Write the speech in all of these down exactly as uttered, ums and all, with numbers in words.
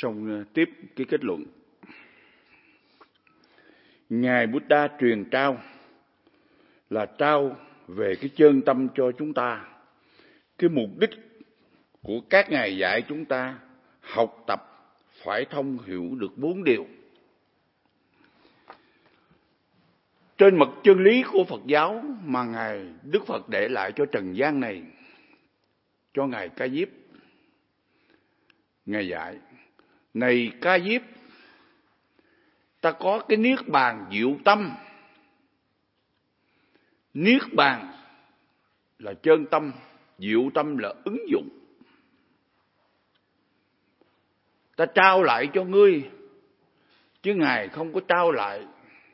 xong tiếp cái kết luận. Ngài Buddha truyền trao là trao về cái chân tâm cho chúng ta. Cái mục đích của các ngài dạy chúng ta học tập phải thông hiểu được bốn điều. Trên mật chân lý của Phật giáo mà Ngài Đức Phật để lại cho trần gian này, cho Ngài Ca Diếp, Ngài dạy: này Ca Diếp, ta có cái niết bàn diệu tâm. Niết bàn là chân tâm, diệu tâm là ứng dụng. Ta trao lại cho ngươi, chứ Ngài không có trao lại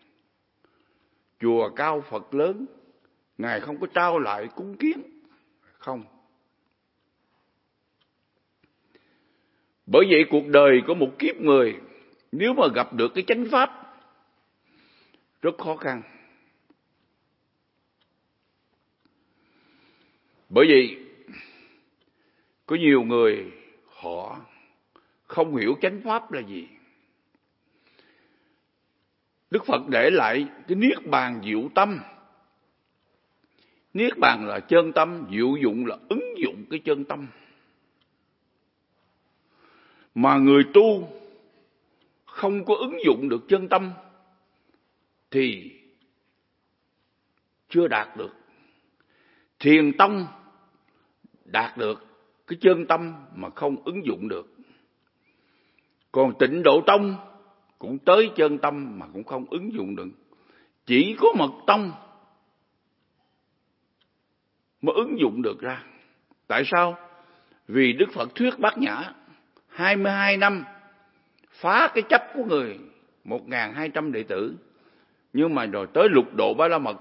chùa cao Phật lớn, Ngài không có trao lại cúng kiến, không. Bởi vậy cuộc đời của một kiếp người, nếu mà gặp được cái chánh pháp, rất khó khăn. Bởi vì có nhiều người họ không hiểu chánh pháp là gì. Đức Phật để lại cái niết bàn diệu tâm. Niết bàn là chân tâm, diệu dụng là ứng dụng cái chân tâm. Mà người tu không có ứng dụng được chân tâm thì chưa đạt được. Thiền tông đạt được cái chân tâm mà không ứng dụng được. Còn Tịnh Độ tông cũng tới chân tâm mà cũng không ứng dụng được. Chỉ có Mật tông mới ứng dụng được ra. Tại sao? Vì Đức Phật thuyết Bát Nhã hai mươi hai năm phá cái chấp của người một nghìn hai trăm đệ tử. Nhưng mà rồi tới lục độ Ba La Mật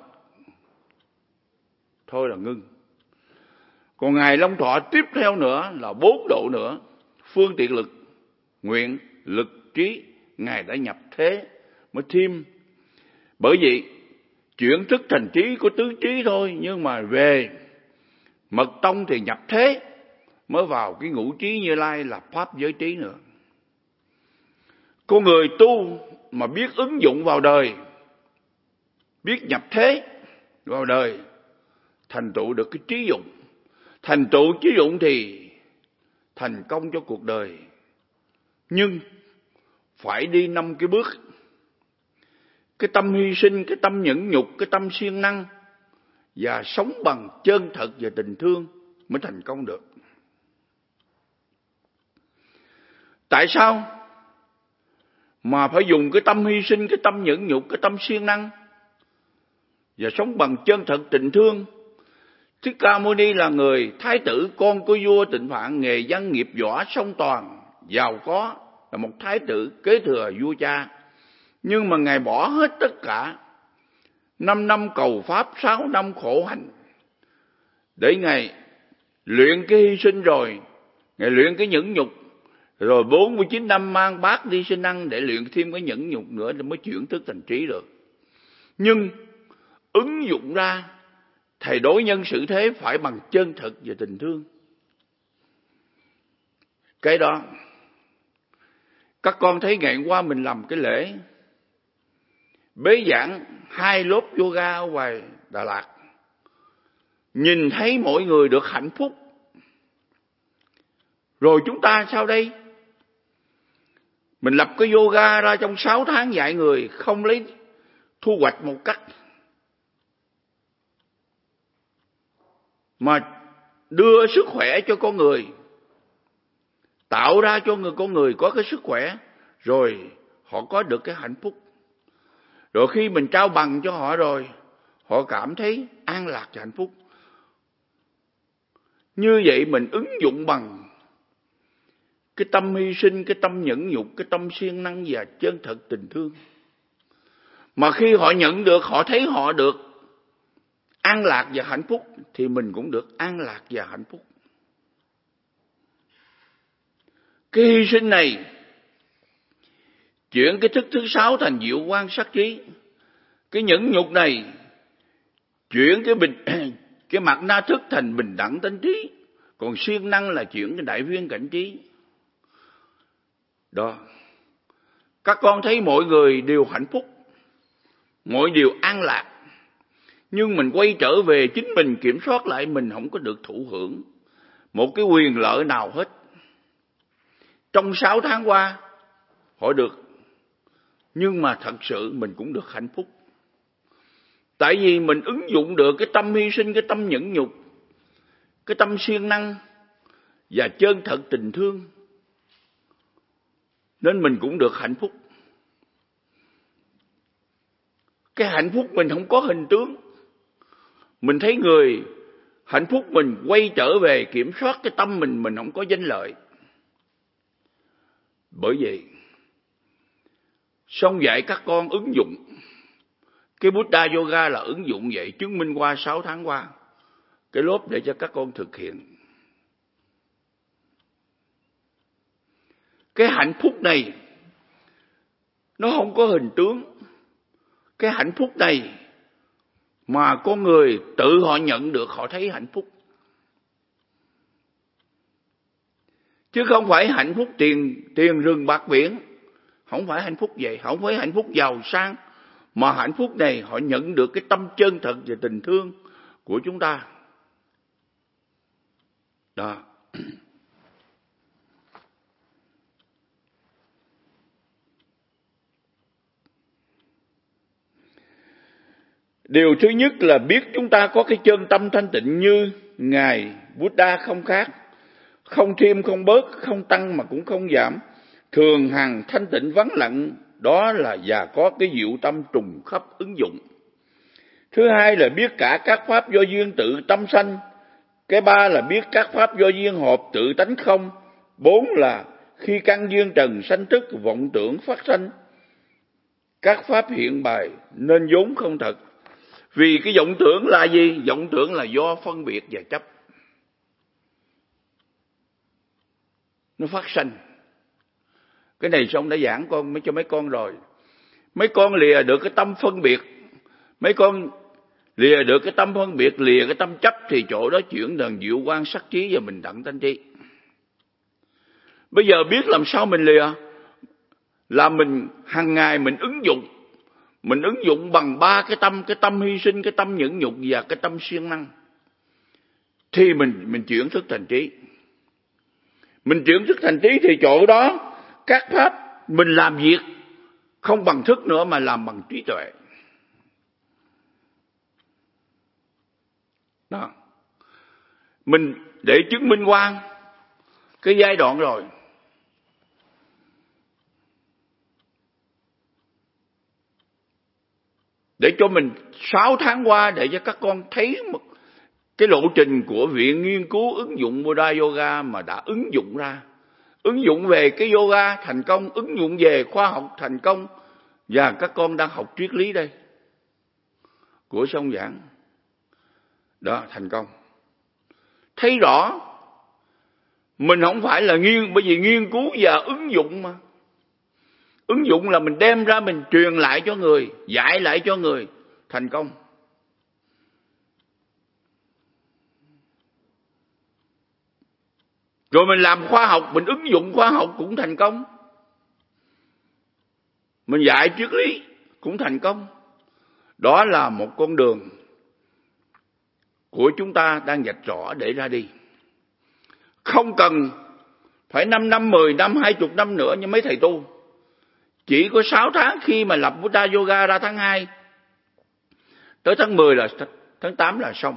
thôi là ngưng. Còn Ngài Long Thọ tiếp theo nữa là bốn độ nữa. Phương tiện lực, nguyện, lực, trí, Ngài đã nhập thế mới thêm. Bởi vậy chuyển thức thành trí có tứ trí thôi. Nhưng mà về Mật tông thì nhập thế mới vào cái ngũ trí Như Lai là pháp giới trí nữa. Con người tu mà biết ứng dụng vào đời, biết nhập thế vào đời, thành tựu được cái trí dụng. Thành tựu trí dụng thì thành công cho cuộc đời. Nhưng phải đi năm cái bước. Cái tâm hy sinh, cái tâm nhẫn nhục, cái tâm siêng năng và sống bằng chân thật và tình thương mới thành công được. Tại sao mà phải dùng cái tâm hy sinh, cái tâm nhẫn nhục, cái tâm siêng năng và sống bằng chân thật tình thương? Thích Ca Mâu Ni là người thái tử con của vua Tịnh Phạn, nghề văn nghiệp võ song toàn, giàu có, là một thái tử kế thừa vua cha. Nhưng mà Ngài bỏ hết tất cả, năm năm cầu pháp, sáu năm khổ hạnh, để Ngài luyện cái hy sinh rồi, Ngài luyện cái nhẫn nhục, rồi bốn mươi chín năm mang bát đi sinh ăn để luyện thêm cái nhẫn nhục nữa để mới chuyển thức thành trí được. Nhưng ứng dụng ra thầy đối nhân xử thế phải bằng chân thật và tình thương. Cái đó các con thấy ngày hôm qua mình làm cái lễ bế giảng hai lớp yoga ở ngoài Đà Lạt, nhìn thấy mỗi người được hạnh phúc. Rồi chúng ta sao đây? Mình lập cái yoga ra trong sáu tháng dạy người, không lấy thu hoạch một cách, mà đưa sức khỏe cho con người, tạo ra cho người con người có cái sức khỏe, rồi họ có được cái hạnh phúc. Rồi khi mình trao bằng cho họ rồi, họ cảm thấy an lạc và hạnh phúc. Như vậy mình ứng dụng bằng cái tâm hy sinh, cái tâm nhẫn nhục, cái tâm siêng năng và chân thật tình thương. Mà khi họ nhận được, họ thấy họ được an lạc và hạnh phúc, thì mình cũng được an lạc và hạnh phúc. Cái hy sinh này chuyển cái thức thứ sáu thành diệu quan sát trí. Cái nhẫn nhục này chuyển cái bình cái mặt na thức thành bình đẳng tánh trí. Còn siêng năng là chuyển cái đại viên cảnh trí. Đó. Các con thấy mọi người đều hạnh phúc, mọi điều an lạc. Nhưng mình quay trở về chính mình kiểm soát lại, mình không có được thụ hưởng một cái quyền lợi nào hết. Trong sáu tháng qua, họ được. Nhưng mà thật sự mình cũng được hạnh phúc. Tại vì mình ứng dụng được cái tâm hy sinh, cái tâm nhẫn nhục, cái tâm siêng năng và chân thật tình thương. Nên mình cũng được hạnh phúc. Cái hạnh phúc mình không có hình tướng. Mình thấy người hạnh phúc, mình quay trở về kiểm soát cái tâm mình, mình không có danh lợi. Bởi vậy, xong dạy các con ứng dụng. Cái Buddha Yoga là ứng dụng vậy, chứng minh qua sáu tháng qua. Cái lớp để cho các con thực hiện. Cái hạnh phúc này, nó không có hình tướng. Cái hạnh phúc này mà con người tự họ nhận được, họ thấy hạnh phúc. Chứ không phải hạnh phúc tiền tiền rừng bạc biển. Không phải hạnh phúc vậy, không phải hạnh phúc giàu sang. Mà hạnh phúc này họ nhận được cái tâm chân thật và tình thương của chúng ta. Đó. Điều thứ nhất là biết chúng ta có cái chân tâm thanh tịnh như Ngài Buddha không khác. Không thêm không bớt, không tăng mà cũng không giảm. Thường hằng thanh tịnh vắng lặng, đó là và có cái diệu tâm trùng khắp ứng dụng. Thứ hai là biết cả các pháp do duyên tự tâm sanh. Cái ba là biết các pháp do duyên hợp tự tánh không. Bốn là khi căn duyên trần sanh thức vọng tưởng phát sanh, các pháp hiện bài nên vốn không thật. Vì cái vọng tưởng là gì? Vọng tưởng là do phân biệt và chấp. Nó phát sanh. Cái này xong đã giảng con mới cho mấy con rồi. Mấy con lìa được cái tâm phân biệt. Mấy con lìa được cái tâm phân biệt, lìa cái tâm chấp, thì chỗ đó chuyển đần diệu quan sắc trí và bình đẳng tánh trí. Bây giờ biết làm sao mình lìa? Là mình hàng ngày mình ứng dụng. Mình ứng dụng bằng ba cái tâm, cái tâm hy sinh, cái tâm nhẫn nhục và cái tâm siêng năng. Thì mình mình chuyển thức thành trí. Mình chuyển thức thành trí thì chỗ đó các pháp mình làm việc không bằng thức nữa mà làm bằng trí tuệ. Đó. Mình để chứng minh qua cái giai đoạn rồi. Để cho mình sáu tháng qua để cho các con thấy một cái lộ trình của Viện Nghiên cứu ứng dụng Buddha Yoga mà đã ứng dụng ra. Ứng dụng về cái yoga thành công, ứng dụng về khoa học thành công. Và các con đang học triết lý đây. Của Song Giảng. Đó, thành công. Thấy rõ. Mình không phải là nghiên, bởi vì nghiên cứu và ứng dụng mà. Ứng dụng là mình đem ra mình truyền lại cho người, dạy lại cho người, thành công. Rồi mình làm khoa học, mình ứng dụng khoa học cũng thành công. Mình dạy triết lý cũng thành công. Đó là một con đường của chúng ta đang vạch rõ để ra đi. Không cần phải năm năm, mười năm, hai mươi năm nữa như mấy thầy tu. Chỉ có sáu tháng khi mà lập Buddha Yoga ra tháng hai. Tới tháng mười là tháng tám là xong.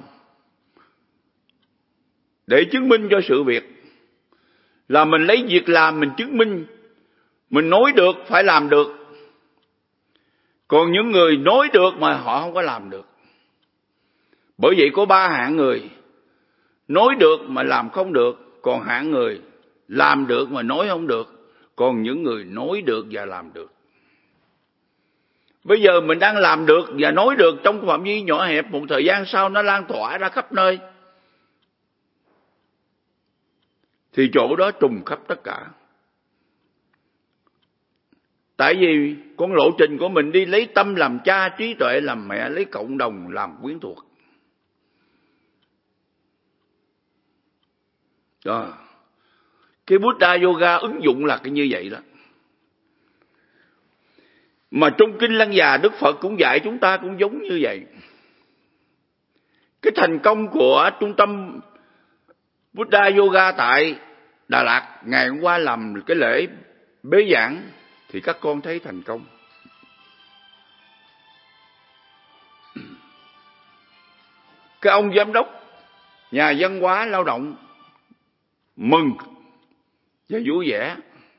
Để chứng minh cho sự việc. Là mình lấy việc làm mình chứng minh. Mình nói được phải làm được. Còn những người nói được mà họ không có làm được. Bởi vậy có ba hạng người. Nói được mà làm không được. Còn hạng người làm được mà nói không được. Còn những người nói được và làm được. Bây giờ mình đang làm được và nói được trong phạm vi nhỏ hẹp. Một thời gian sau nó lan tỏa ra khắp nơi. Thì chỗ đó trùng khắp tất cả. Tại vì con lộ trình của mình đi lấy tâm làm cha, trí tuệ làm mẹ, lấy cộng đồng làm quyến thuộc. Đó. Cái Buddha Yoga ứng dụng là cái như vậy đó. Mà trong Kinh Lăng Già Đức Phật cũng dạy chúng ta cũng giống như vậy. Cái thành công của trung tâm Buddha Yoga tại Đà Lạt ngày hôm qua làm cái lễ bế giảng thì các con thấy thành công. Cái ông giám đốc nhà văn hóa lao động mừng và vui vẻ,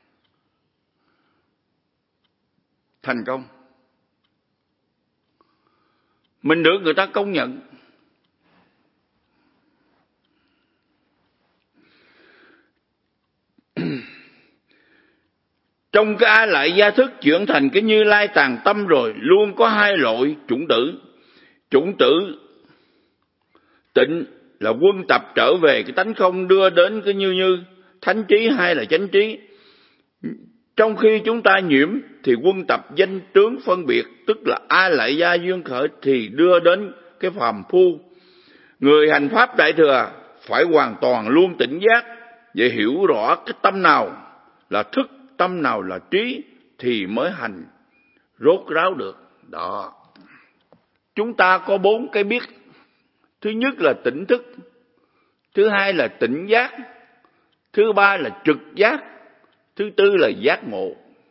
thành công. Mình được người ta công nhận. Trong cái A Lại Gia Thức chuyển thành cái Như Lai Tàn Tâm rồi, luôn có hai loại chủng tử. Chủng tử tịnh là quân tập trở về cái tánh không, đưa đến cái như như thánh trí, hay là chánh trí. Trong khi chúng ta nhiễm thì quân tập danh tướng phân biệt, tức là A Lại Gia duyên khởi, thì đưa đến cái phàm phu. Người hành pháp đại thừa phải hoàn toàn luôn tỉnh giác để hiểu rõ cái tâm nào là thức, tâm nào là trí thì mới hành rốt ráo được. Đó. Chúng ta có bốn cái biết. Thứ nhất là tỉnh thức, thứ hai là tỉnh giác, thứ ba là trực giác, thứ tư là giác ngộ.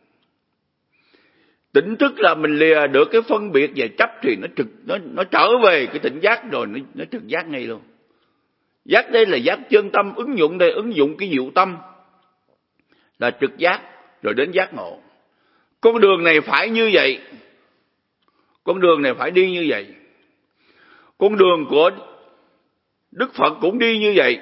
Tỉnh thức là mình lìa được cái phân biệt và chấp thì nó trực nó nó trở về cái tỉnh giác rồi nó, nó trực giác ngay luôn. Giác đây là giác chân tâm, ứng dụng đây ứng dụng cái diệu tâm là trực giác rồi đến giác ngộ. Con đường này phải như vậy. Con đường này phải đi như vậy. Con đường của Đức Phật cũng đi như vậy.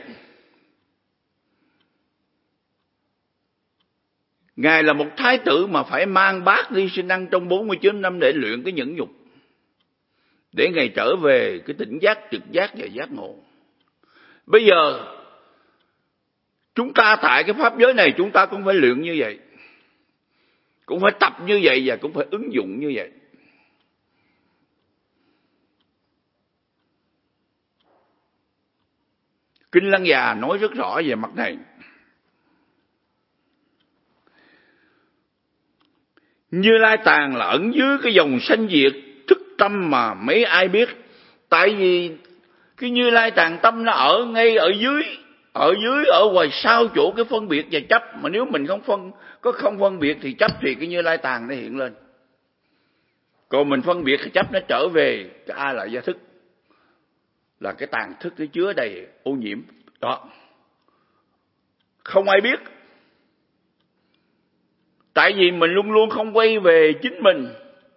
Ngài là một thái tử mà phải mang bát đi sinh ăn trong bốn mươi chín năm để luyện cái nhẫn nhục, để Ngài trở về cái tỉnh giác, trực giác và giác ngộ. Bây giờ chúng ta tại cái pháp giới này chúng ta cũng phải luyện như vậy, cũng phải tập như vậy và cũng phải ứng dụng như vậy. Kinh Lăng Già nói rất rõ về mặt này. Như Lai Tàn là ẩn dưới cái dòng sanh diệt thức tâm mà mấy ai biết. Tại vì cái Như Lai Tàn tâm nó ở ngay ở dưới, ở dưới ở ngoài sau chỗ cái phân biệt và chấp. Mà nếu mình không phân có không phân biệt thì chấp thì cái Như Lai Tàn nó hiện lên. Còn mình phân biệt thì chấp nó trở về cái A Lại Gia Thức, là cái tàn thức nó chứa đầy ô nhiễm. Đó. Không ai biết. Tại vì mình luôn luôn không quay về chính mình.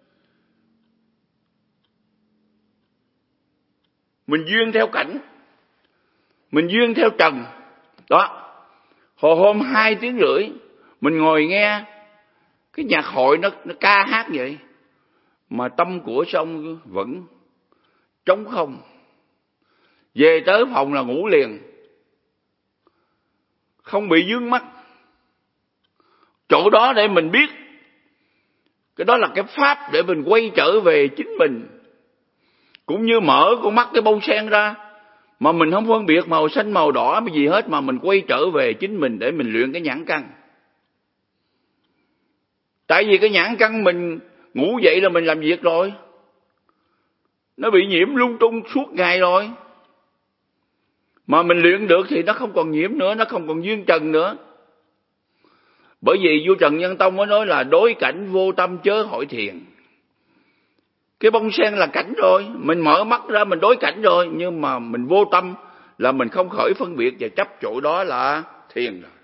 Mình duyên theo cảnh, mình duyên theo trần. Đó. Hồi hôm hai tiếng rưỡi mình ngồi nghe cái nhạc hội nó, nó ca hát vậy, mà tâm của sông vẫn trống không. Về tới phòng là ngủ liền, không bị vướng mắc. Chỗ đó để mình biết, cái đó là cái pháp để mình quay trở về chính mình. Cũng như mở con mắt cái bông sen ra, mà mình không phân biệt màu xanh màu đỏ cái gì hết, mà mình quay trở về chính mình để mình luyện cái nhãn căn. Tại vì cái nhãn căn mình ngủ dậy là mình làm việc rồi, nó bị nhiễm lung tung suốt ngày rồi. Mà mình luyện được thì nó không còn nhiễm nữa, nó không còn duyên trần nữa. Bởi vì vua Trần Nhân Tông mới nói là đối cảnh vô tâm chớ hỏi thiền. Cái bông sen là cảnh rồi, mình mở mắt ra mình đối cảnh rồi, nhưng mà mình vô tâm là mình không khởi phân biệt và chấp chỗ đó là thiền rồi.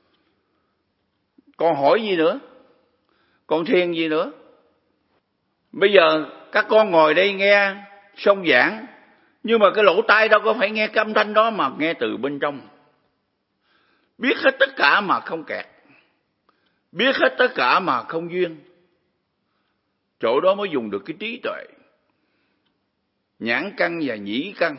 Còn hỏi gì nữa? Còn thiền gì nữa? Bây giờ các con ngồi đây nghe song giảng, nhưng mà cái lỗ tai đâu có phải nghe cái âm thanh đó, mà nghe từ bên trong. Biết hết tất cả mà không kẹt, biết hết tất cả mà không duyên. Chỗ đó mới dùng được cái trí tuệ, nhãn căn và nhĩ căn.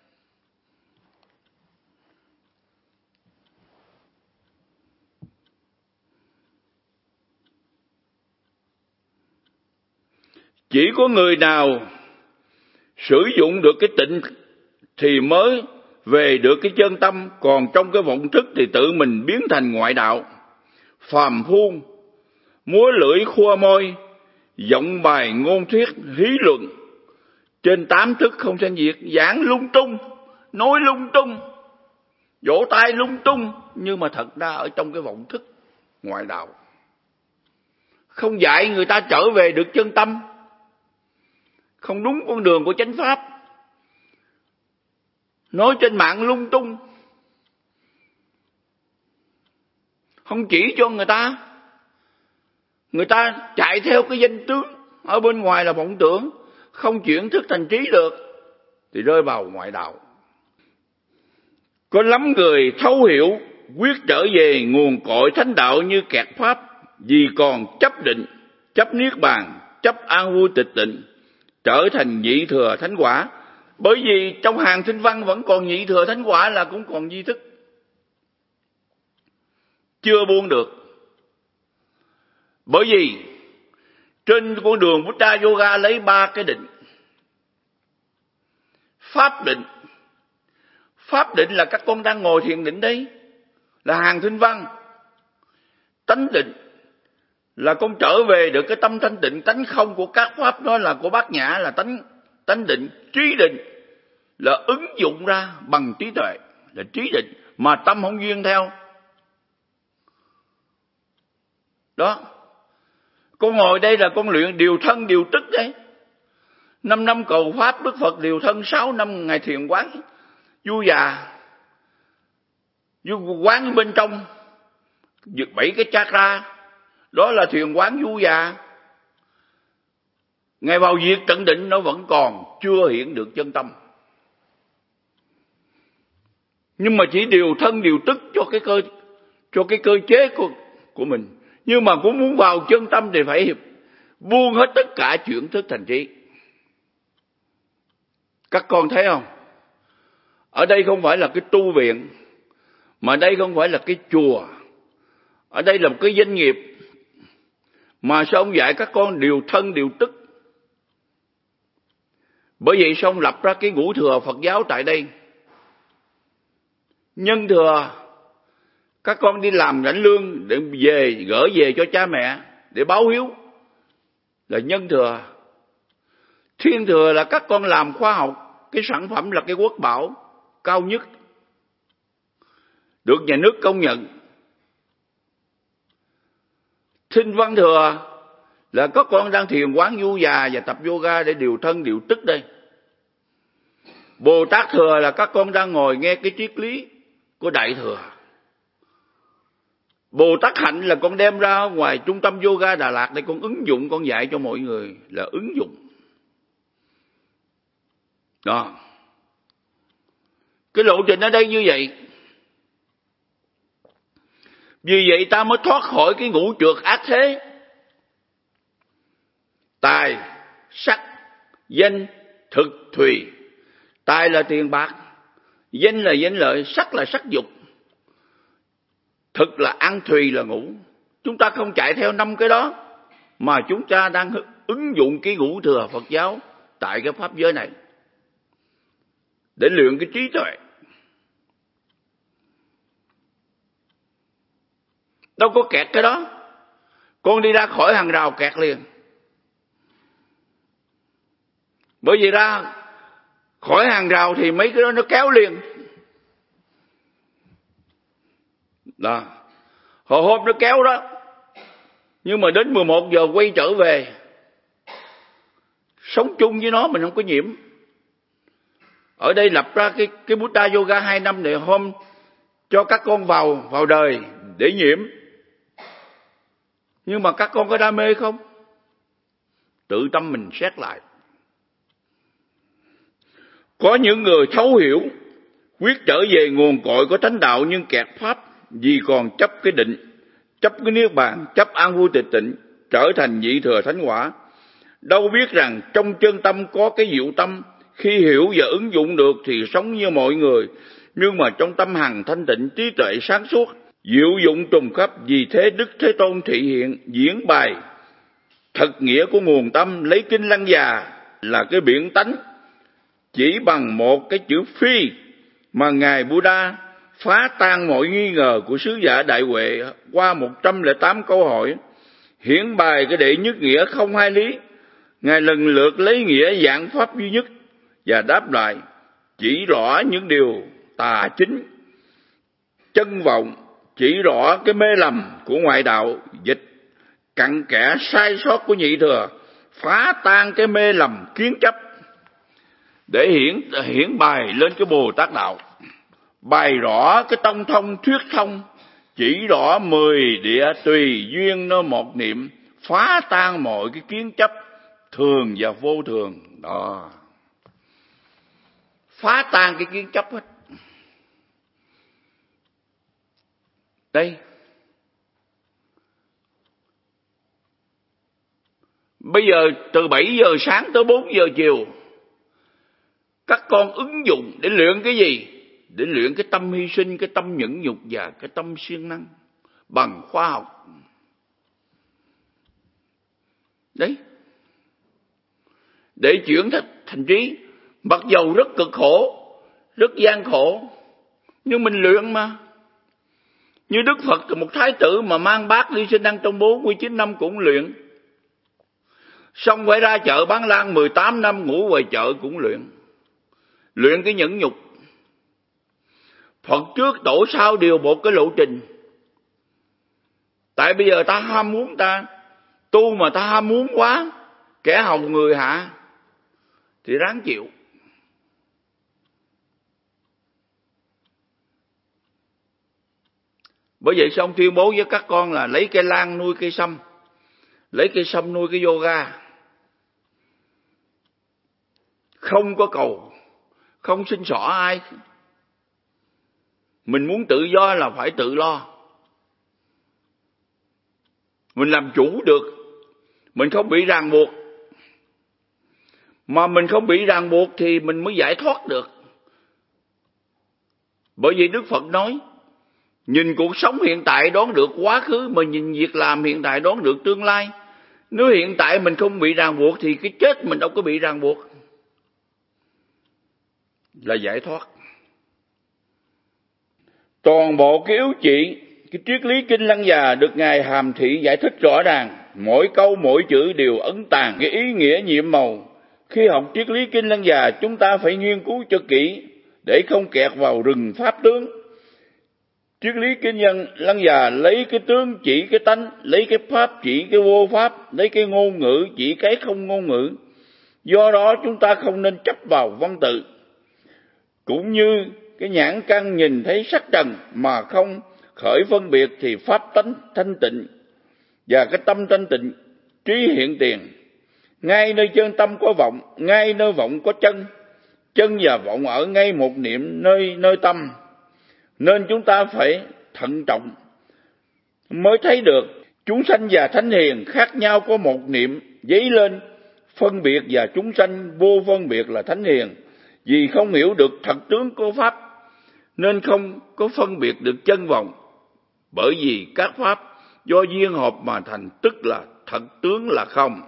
Chỉ có người nào sử dụng được cái tịnh thì mới về được cái chân tâm. Còn trong cái vọng thức thì tự mình biến thành ngoại đạo, phàm phu, múa lưỡi khua môi, giọng bài ngôn thuyết hí luận, trên tám thức không sanh diệt, giảng lung tung, nói lung tung, vỗ tay lung tung, nhưng mà thật ra ở trong cái vọng thức ngoại đạo, không dạy người ta trở về được chân tâm, không đúng con đường của chánh pháp, nói trên mạng lung tung, không chỉ cho người ta, người ta chạy theo cái danh tướng, ở bên ngoài là vọng tưởng, không chuyển thức thành trí được, thì rơi vào ngoại đạo. Có lắm người thấu hiểu, quyết trở về nguồn cội thánh đạo như kẹt pháp, vì còn chấp định, chấp niết bàn, chấp an vui tịch tịnh, trở thành nhị thừa thánh quả. Bởi vì trong hàng Kinh văn vẫn còn nhị thừa thánh quả, là cũng còn di thức, chưa buông được. Bởi vì trên con đường Buddha Yoga lấy ba cái định. Pháp định, pháp định là các con đang ngồi thiền định đấy, là hàng Kinh văn. Tánh định là con trở về được cái tâm thanh tịnh, tánh không của các pháp, đó là của Bát Nhã, là tánh tánh định. Trí định là ứng dụng ra bằng trí tuệ, là trí định mà tâm không duyên theo. Đó, con ngồi đây là con luyện điều thân điều tức đấy. Năm năm cầu pháp Đức Phật điều thân, sáu năm ngày thiền quán du già, du quán bên trong bảy cái chakra, đó là thiền quán du già. Ngày vào diệt tận định nó vẫn còn chưa hiện được chân tâm, nhưng mà chỉ điều thân điều tức cho cái cơ cho cái cơ chế của của mình. Nhưng mà cũng muốn vào chân tâm thì phải buông hết tất cả chuyển thức thành trí. Các con thấy không? Ở đây không phải là cái tu viện, mà đây không phải là cái chùa, ở đây là một cái doanh nghiệp. Mà sao ông dạy các con điều thân điều tức? Bởi vậy sao ông lập ra cái ngũ thừa Phật giáo tại đây? Nhân thừa, các con đi làm lãnh lương để về gửi về cho cha mẹ để báo hiếu, là nhân thừa. Thiên thừa là các con làm khoa học, cái sản phẩm là cái quốc bảo cao nhất, được nhà nước công nhận. Sinh văn thừa là các con đang thiền quán du già và tập yoga để điều thân điều tức đây. Bồ Tát thừa là các con đang ngồi nghe cái triết lý của Đại thừa. Bồ Tát hạnh là con đem ra ngoài trung tâm yoga Đà Lạt để con ứng dụng, con dạy cho mọi người là ứng dụng. Đó, cái lộ trình ở đây như vậy. Vì vậy ta mới thoát khỏi cái ngũ trược ác thế. Tài, sắc, danh, thực, thùy. Tài là tiền bạc, danh là danh lợi, sắc là sắc dục, thực là ăn, thùy là ngủ. Chúng ta không chạy theo năm cái đó, mà chúng ta đang ứng dụng cái ngũ thừa Phật giáo tại cái pháp giới này để luyện cái trí tuệ. Đâu có kẹt cái đó. Con đi ra khỏi hàng rào kẹt liền. Bởi vì ra khỏi hàng rào thì mấy cái đó nó kéo liền. Đó, hồi hôm nó kéo đó, nhưng mà đến mười một giờ quay trở về, sống chung với nó, mình không có nhiễm. Ở đây lập ra cái cái Buddha Yoga hai năm để hôm cho các con vào vào đời để nhiễm. Nhưng mà các con có đam mê không? Tự tâm mình xét lại. Có những người thấu hiểu, quyết trở về nguồn cội của thánh đạo nhưng kẹt pháp, vì còn chấp cái định, chấp cái niết bàn, chấp an vui tịch tịnh, trở thành nhị thừa thánh quả. Đâu biết rằng trong chân tâm có cái diệu tâm, khi hiểu và ứng dụng được thì sống như mọi người, nhưng mà trong tâm hằng thanh tịnh, trí tuệ sáng suốt, diệu dụng trùng khắp. Vì thế Đức Thế Tôn thị hiện diễn bài thật nghĩa của nguồn tâm, lấy kinh Lăng Già là cái biển tánh, chỉ bằng một cái chữ phi mà Ngài Buddha phá tan mọi nghi ngờ của sứ giả Đại Huệ qua một trăm lẻ tám câu hỏi, hiển bày cái đệ nhất nghĩa không hai lý. Ngài lần lượt lấy nghĩa dạng pháp duy nhất và đáp lại, chỉ rõ những điều tà chính, chân vọng, chỉ rõ cái mê lầm của ngoại đạo, dịch cặn kẽ sai sót của nhị thừa, phá tan cái mê lầm kiến chấp để hiển hiển bày lên cái Bồ Tát đạo, bày rõ cái tông thông thuyết thông, chỉ rõ mười địa tùy duyên nó một niệm, phá tan mọi cái kiến chấp thường và vô thường đó, phá tan cái kiến chấp hết. Đây, bây giờ từ bảy giờ sáng tới bốn giờ chiều, các con ứng dụng để luyện cái gì? Để luyện cái tâm hy sinh, cái tâm nhẫn nhục và cái tâm siêng năng bằng khoa học. Đấy, để chuyển thành trí. Mặc dầu rất cực khổ, rất gian khổ, nhưng mình luyện mà. Như Đức Phật, một thái tử mà mang bát đi sinh ăn trong bốn mươi chín năm cũng luyện. Xong phải ra chợ bán lan mười tám năm, ngủ ngoài chợ cũng luyện. Luyện cái nhẫn nhục. Phật trước tổ sau đều một cái lộ trình. Tại bây giờ ta ham muốn, ta tu mà ta ham muốn quá, kẻ hồng người hạ, thì ráng chịu. Bởi vậy xong tuyên bố với các con là lấy cây lan nuôi cây sâm, lấy cây sâm nuôi cái yoga. Không có cầu, không xin xỏ ai. Mình muốn tự do là phải tự lo. Mình làm chủ được, mình không bị ràng buộc. Mà mình không bị ràng buộc thì mình mới giải thoát được. Bởi vì Đức Phật nói, nhìn cuộc sống hiện tại đoán được quá khứ, mà nhìn việc làm hiện tại đoán được tương lai. Nếu hiện tại mình không bị ràng buộc thì cái chết mình đâu có bị ràng buộc. Là giải thoát. Toàn bộ cái yếu trị, cái triết lý Kinh Lăng Già được Ngài hàm thị giải thích rõ ràng. Mỗi câu mỗi chữ đều ẩn tàng cái ý nghĩa nhiệm màu. Khi học triết lý Kinh Lăng Già, chúng ta phải nghiên cứu cho kỹ để không kẹt vào rừng pháp tướng. Triết lý Kinh Lăng Già lấy cái tướng chỉ cái tánh, lấy cái pháp chỉ cái vô pháp, lấy cái ngôn ngữ chỉ cái không ngôn ngữ. Do đó chúng ta không nên chấp vào văn tự. Cũng như cái nhãn căn nhìn thấy sắc trần mà không khởi phân biệt thì pháp tánh thanh tịnh và cái tâm thanh tịnh trí hiện tiền. Ngay nơi chân tâm có vọng, ngay nơi vọng có chân, chân và vọng ở ngay một niệm nơi nơi tâm. Nên chúng ta phải thận trọng mới thấy được chúng sanh và thánh hiền khác nhau có một niệm dấy lên phân biệt, và chúng sanh vô phân biệt là thánh hiền. Vì không hiểu được thật tướng của pháp nên không có phân biệt được chân vọng. Bởi vì các pháp do duyên hợp mà thành, tức là thật tướng là không.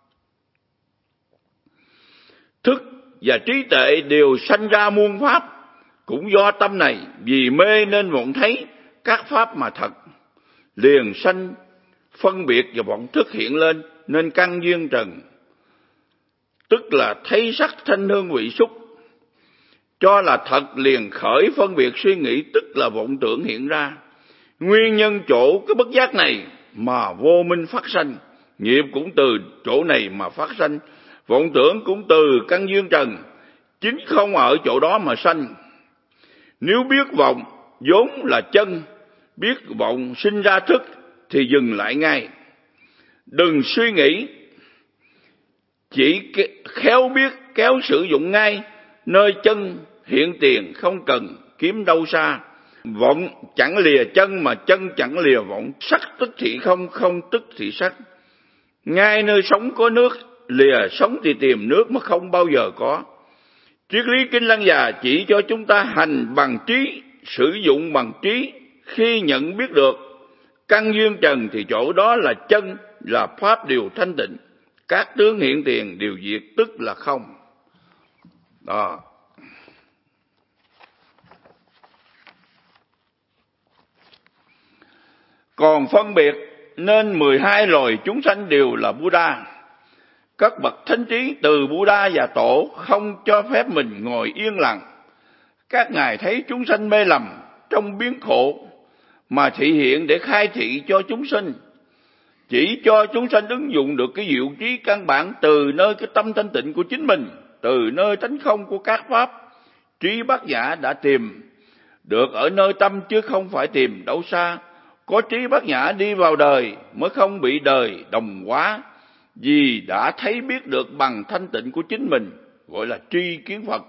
Thức và trí tuệ đều sanh ra muôn pháp, cũng do tâm này vì mê nên vọng thấy các pháp mà thật, liền sanh phân biệt và vọng thức hiện lên, nên căn duyên trần, tức là thấy sắc thanh hương vị xúc, cho là thật liền khởi phân biệt suy nghĩ, tức là vọng tưởng hiện ra. Nguyên nhân chỗ cái bất giác này mà vô minh phát sanh, nghiệp cũng từ chỗ này mà phát sanh, vọng tưởng cũng từ căn duyên trần, chính không ở chỗ đó mà sanh. Nếu biết vọng vốn là chân, biết vọng sinh ra thức thì dừng lại ngay. Đừng suy nghĩ, chỉ khéo biết kéo sử dụng ngay nơi chân hiện tiền, không cần kiếm đâu xa. Vọng chẳng lìa chân mà chân chẳng lìa vọng, sắc tức thì không, không tức thì sắc. Ngay nơi sống có nước, lìa sống thì tìm nước mà không bao giờ có. Triết lý Kinh Lăng Già chỉ cho chúng ta hành bằng trí, sử dụng bằng trí. Khi nhận biết được căn duyên trần thì chỗ đó là chân, là pháp đều thanh tịnh. Các tướng hiện tiền đều diệt, tức là không. Đó. Còn phân biệt nên mười hai loài chúng sanh đều là Buddha. Các bậc thánh trí từ Buddha và Tổ không cho phép mình ngồi yên lặng. Các ngài thấy chúng sanh mê lầm trong biến khổ mà thị hiện để khai thị cho chúng sinh, chỉ cho chúng sanh ứng dụng được cái diệu trí căn bản từ nơi cái tâm thanh tịnh của chính mình, từ nơi tánh không của các pháp. Trí bát nhã đã tìm được ở nơi tâm chứ không phải tìm đâu xa. Có trí bát nhã đi vào đời mới không bị đời đồng hóa, vì đã thấy biết được bằng thanh tịnh của chính mình, gọi là tri kiến Phật.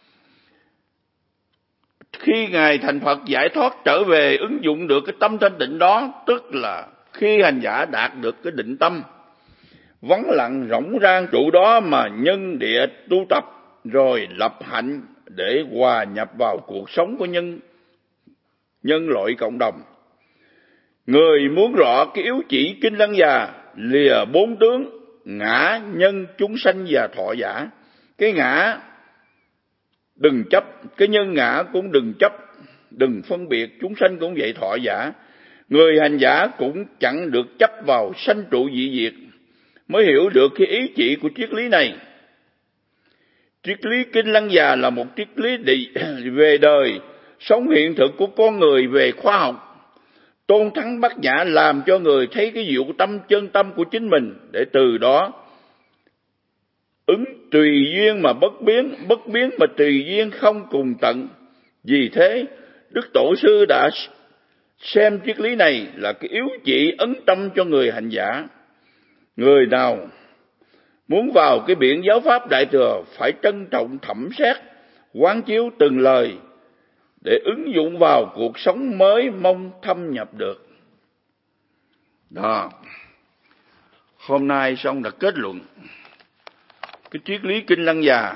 Khi ngài thành Phật giải thoát trở về ứng dụng được cái tâm thanh tịnh đó, tức là khi hành giả đạt được cái định tâm vắng lặng rỗng rang trụ đó mà nhân địa tu tập, rồi lập hạnh để hòa nhập vào cuộc sống của nhân nhân loại cộng đồng. Người muốn rõ cái yếu chỉ Kinh Lăng Già lìa bốn tướng ngã, nhân, chúng sanh và thọ giả. Cái ngã đừng chấp, cái nhân ngã cũng đừng chấp, đừng phân biệt, chúng sanh cũng vậy, thọ giả. Người hành giả cũng chẳng được chấp vào sanh trụ dị diệt, mới hiểu được cái ý chỉ của triết lý này. Triết lý Kinh Lăng Già là một triết lý đi về đời, sống hiện thực của con người, về khoa học. Tôn thắng bát nhã làm cho người thấy cái diệu tâm chân tâm của chính mình, để từ đó ứng tùy duyên mà bất biến, bất biến mà tùy duyên không cùng tận. Vì thế, Đức Tổ sư đã xem triết lý này là cái yếu chỉ ấn tâm cho người hành giả. Người nào muốn vào cái biển giáo pháp Đại Thừa phải trân trọng thẩm xét, quán chiếu từng lời để ứng dụng vào cuộc sống mới mong thâm nhập được. Đó. Hôm nay xong đã kết luận cái triết lý Kinh Lăng Già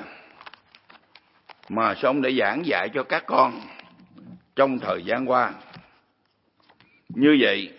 mà xong đã giảng dạy cho các con trong thời gian qua. Như vậy,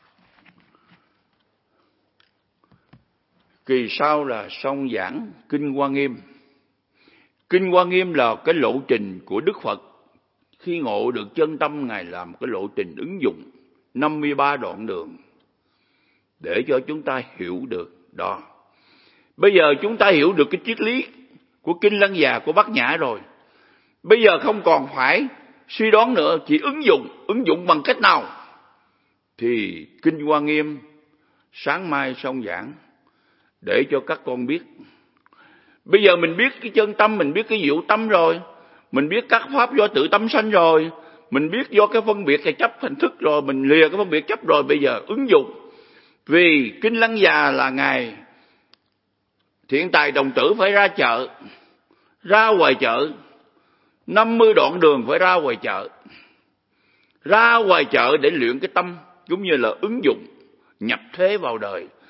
kỳ sau là xong giảng Kinh Hoa Nghiêm. Kinh Hoa Nghiêm là cái lộ trình của Đức Phật. Khi ngộ được chân tâm, ngài làm cái lộ trình ứng dụng năm mươi ba đoạn đường để cho chúng ta hiểu được đó. Bây giờ chúng ta hiểu được cái triết lý của Kinh Lăng Già của Bát Nhã rồi. Bây giờ không còn phải suy đoán nữa, chỉ ứng dụng. Ứng dụng bằng cách nào? Thì Kinh Hoa Nghiêm sáng mai xong giảng để cho các con biết. Bây giờ mình biết cái chân tâm, mình biết cái diệu tâm rồi, mình biết các pháp do tự tâm sanh rồi, mình biết do cái phân biệt cái chấp thành thức rồi, mình lìa cái phân biệt chấp rồi. Bây giờ ứng dụng. Vì Kinh Lăng Già là ngài Thiện Tài Đồng Tử phải ra chợ, ra ngoài chợ, năm mươi đoạn đường phải ra ngoài chợ, ra ngoài chợ để luyện cái tâm, cũng như là ứng dụng nhập thế vào đời.